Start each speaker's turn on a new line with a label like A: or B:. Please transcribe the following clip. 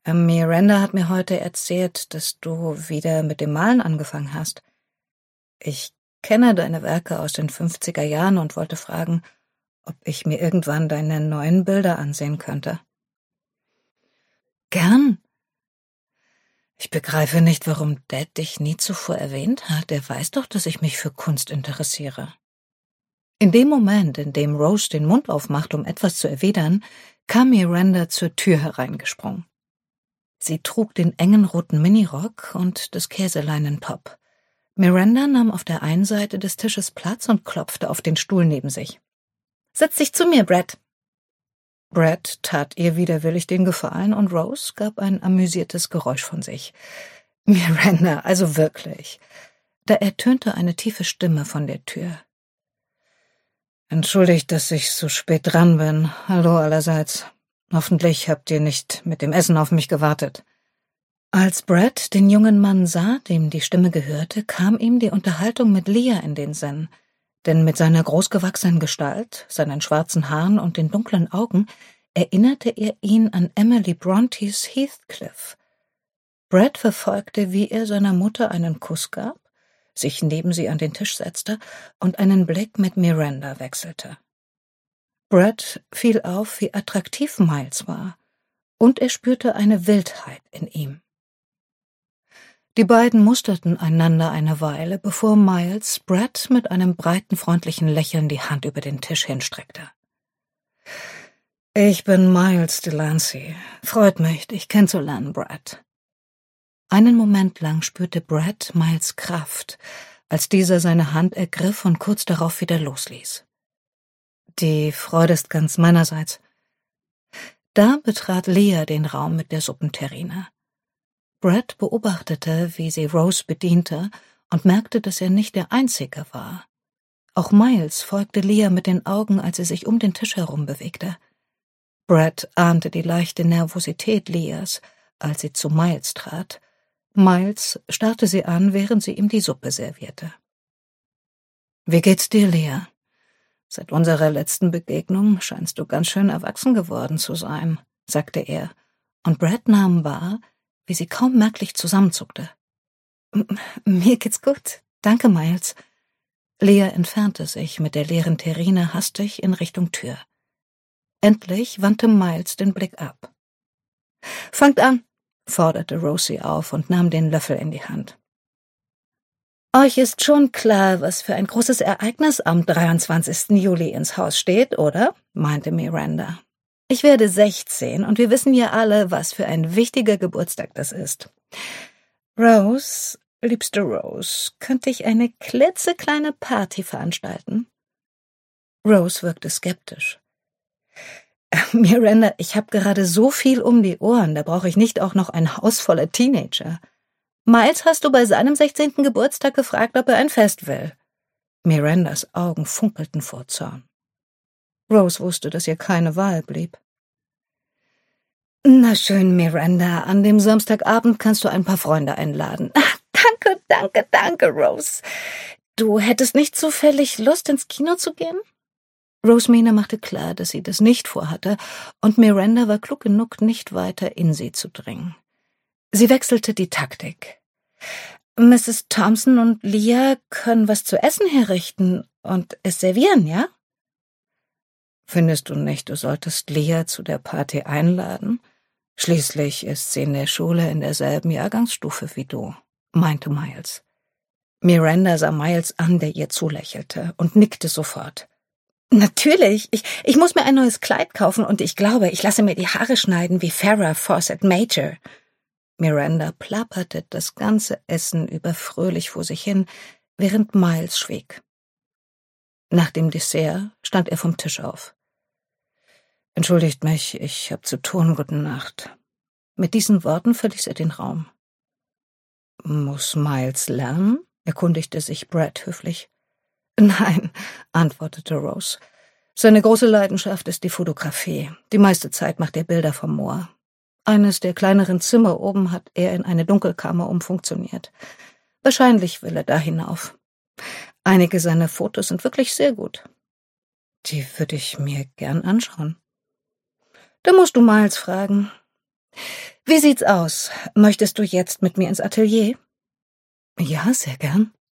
A: Miranda hat mir heute erzählt, dass du wieder mit dem Malen angefangen hast. Ich kenne deine Werke aus den 50er Jahren und wollte fragen, ob ich mir irgendwann deine neuen Bilder ansehen könnte. Gern. Ich begreife nicht, warum Dad dich nie zuvor erwähnt hat. Er weiß doch, dass ich mich für Kunst interessiere. In dem Moment, in dem Rose den Mund aufmacht, um etwas zu erwidern, kam Miranda zur Tür hereingesprungen. Sie trug den engen roten Minirock und das Käseleinentop. Miranda nahm auf der einen Seite des Tisches Platz und klopfte auf den Stuhl neben sich. »Setz dich zu mir, Brett!« Brett tat ihr widerwillig den Gefallen und Rose gab ein amüsiertes Geräusch von sich. »Miranda, also wirklich!« Da ertönte eine tiefe Stimme von der Tür. »Entschuldigt, dass ich so spät dran bin. Hallo allerseits. Hoffentlich habt ihr nicht mit dem Essen auf mich gewartet.« Als Brett den jungen Mann sah, dem die Stimme gehörte, kam ihm die Unterhaltung mit Leah in den Sinn. Denn mit seiner großgewachsenen Gestalt, seinen schwarzen Haaren und den dunklen Augen erinnerte er ihn an Emily Brontes Heathcliff. Brett verfolgte, wie er seiner Mutter einen Kuss gab, sich neben sie an den Tisch setzte und einen Blick mit Miranda wechselte. Brett fiel auf, wie attraktiv Miles war, und er spürte eine Wildheit in ihm. Die beiden musterten einander eine Weile, bevor Miles Brett mit einem breiten, freundlichen Lächeln die Hand über den Tisch hinstreckte. »Ich bin Miles Delancey. Freut mich, dich kennenzulernen, Brett.« Einen Moment lang spürte Brett Miles Kraft, als dieser seine Hand ergriff und kurz darauf wieder losließ. »Die Freude ist ganz meinerseits.« Da betrat Leah den Raum mit der Suppenterrine. Brett beobachtete, wie sie Rose bediente, und merkte, dass er nicht der Einzige war. Auch Miles folgte Leah mit den Augen, als sie sich um den Tisch herum bewegte. Brett ahnte die leichte Nervosität Leahs, als sie zu Miles trat. Miles starrte sie an, während sie ihm die Suppe servierte. »Wie geht's dir, Leah? Seit unserer letzten Begegnung scheinst du ganz schön erwachsen geworden zu sein«, sagte er, und Brett nahm wahr, wie sie kaum merklich zusammenzuckte. »Mir geht's gut, danke, Miles.« Leah entfernte sich mit der leeren Terrine hastig in Richtung Tür. Endlich wandte Miles den Blick ab. »Fangt an«, forderte Rosie auf und nahm den Löffel in die Hand. »Euch ist schon klar, was für ein großes Ereignis am 23. Juli ins Haus steht, oder?« meinte Miranda. »Ich werde 16 und wir wissen ja alle, was für ein wichtiger Geburtstag das ist. Rose, liebste Rose, könnte ich eine klitzekleine Party veranstalten?« Rose wirkte skeptisch. »Miranda, ich habe gerade so viel um die Ohren, da brauche ich nicht auch noch ein Haus voller Teenager. Miles hast du bei seinem 16. Geburtstag gefragt, ob er ein Fest will.« Mirandas Augen funkelten vor Zorn. Rose wusste, dass ihr keine Wahl blieb. »Na schön, Miranda, an dem Samstagabend kannst du ein paar Freunde einladen.« Danke, Rose. Du hättest nicht zufällig Lust, ins Kino zu gehen?« Rosemina machte klar, dass sie das nicht vorhatte, und Miranda war klug genug, nicht weiter in sie zu dringen. Sie wechselte die Taktik. »Mrs. Thompson und Leah können was zu essen herrichten und es servieren, ja?« »Findest du nicht, du solltest Leah zu der Party einladen? Schließlich ist sie in der Schule in derselben Jahrgangsstufe wie du«, meinte Miles. Miranda sah Miles an, der ihr zulächelte, und nickte sofort. »Natürlich, ich muss mir ein neues Kleid kaufen und ich glaube, ich lasse mir die Haare schneiden wie Farrah Fawcett Major.« Miranda plapperte das ganze Essen über fröhlich vor sich hin, während Miles schwieg. Nach dem Dessert stand er vom Tisch auf. »Entschuldigt mich, ich habe zu tun, gute Nacht.« Mit diesen Worten verließ er den Raum. »Muss Miles lernen?« erkundigte sich Brett höflich. »Nein«, antwortete Rose. »Seine große Leidenschaft ist die Fotografie. Die meiste Zeit macht er Bilder vom Moor. Eines der kleineren Zimmer oben hat er in eine Dunkelkammer umfunktioniert. Wahrscheinlich will er da hinauf. Einige seiner Fotos sind wirklich sehr gut.« »Die würde ich mir gern anschauen.« »Da musst du Miles fragen. Wie sieht's aus? Möchtest du jetzt mit mir ins Atelier? Ja, sehr gern.